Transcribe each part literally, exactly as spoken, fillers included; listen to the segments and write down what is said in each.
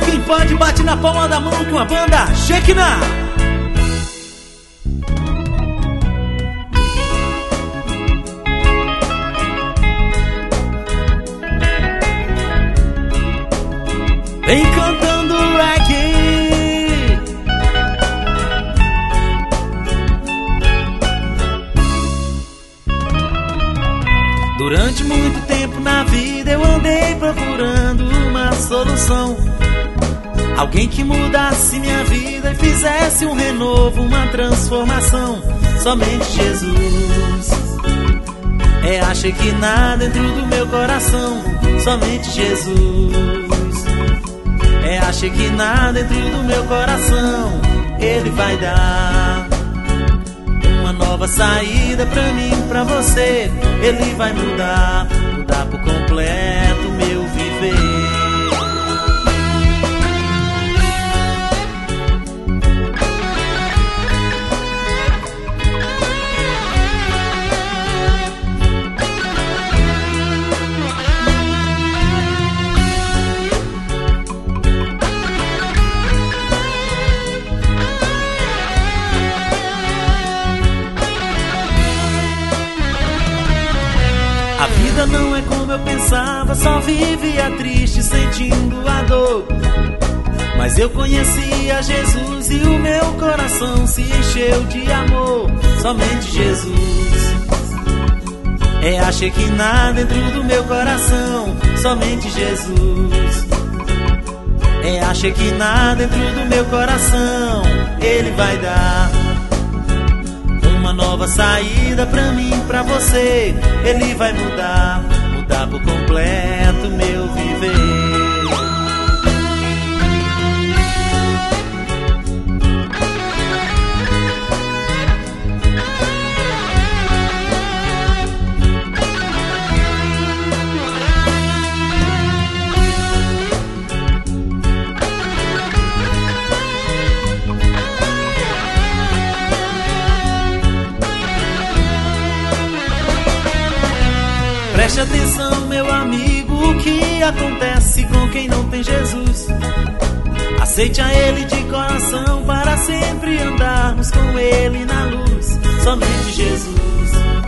Quem pode bate na palma da mão com a banda Shekinah. Vem cantando reggae. Durante muito tempo na vida eu andei procurando uma solução, alguém que mudasse minha vida e fizesse um renovo, uma transformação. Somente Jesus é a Shekinah dentro do meu coração. Somente Jesus é a Shekinah dentro do meu coração. Ele vai dar uma nova saída pra mim, pra você. Ele vai mudar, mudar por completo meu viver. A vida não é como eu pensava, só vivia triste, sentindo a dor. Mas eu conheci a Jesus e o meu coração se encheu de amor. Somente Jesus é a Shekinah dentro do meu coração. Somente Jesus é a Shekinah dentro do meu coração. Ele vai dar uma nova saída pra mim, pra você. Ele vai mudar, mudar por completo meu viver. Preste atenção, meu amigo, o que acontece com quem não tem Jesus. Aceite a Ele de coração para sempre andarmos com Ele na luz. Somente Jesus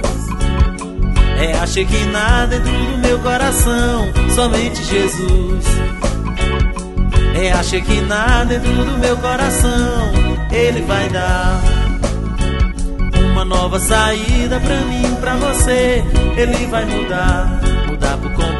é a Shekinah dentro do meu coração. Somente Jesus é a Shekinah dentro do meu coração. Ele vai dar uma nova saída pra mim, pra você. Ele vai mudar, mudar por completo